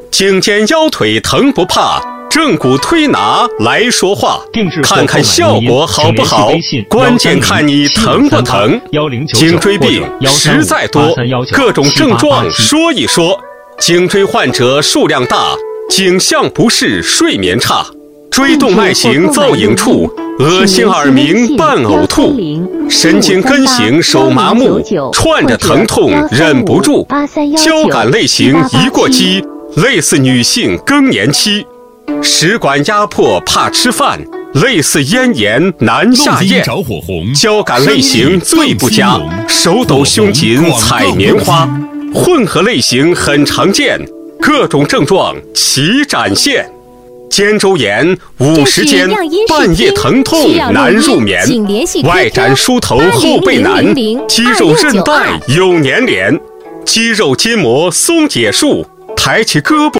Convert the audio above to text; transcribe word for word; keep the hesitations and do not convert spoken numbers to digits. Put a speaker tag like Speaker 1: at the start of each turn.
Speaker 1: 颈肩腰腿疼不怕，正骨推拿来说话。看看效果好不好，关键看你疼不疼。颈椎病实在多，各种症状说一说。颈椎患者数量大，颈项不适，睡眠差，椎动脉型造影处，恶心耳鸣伴呕吐，神经根型手麻木，串着疼痛忍不住，交感类型一过激，类似女性更年期，食管压迫怕吃饭，类似咽炎难下咽，交感类型最不佳，手抖胸紧采棉花，混合类型很常见，各种症状齐展现。肩周炎、五十肩、半夜疼痛难入眠，外展梳头后背难，肌肉韧带有粘连，肌肉筋膜松解术，抬起胳膊。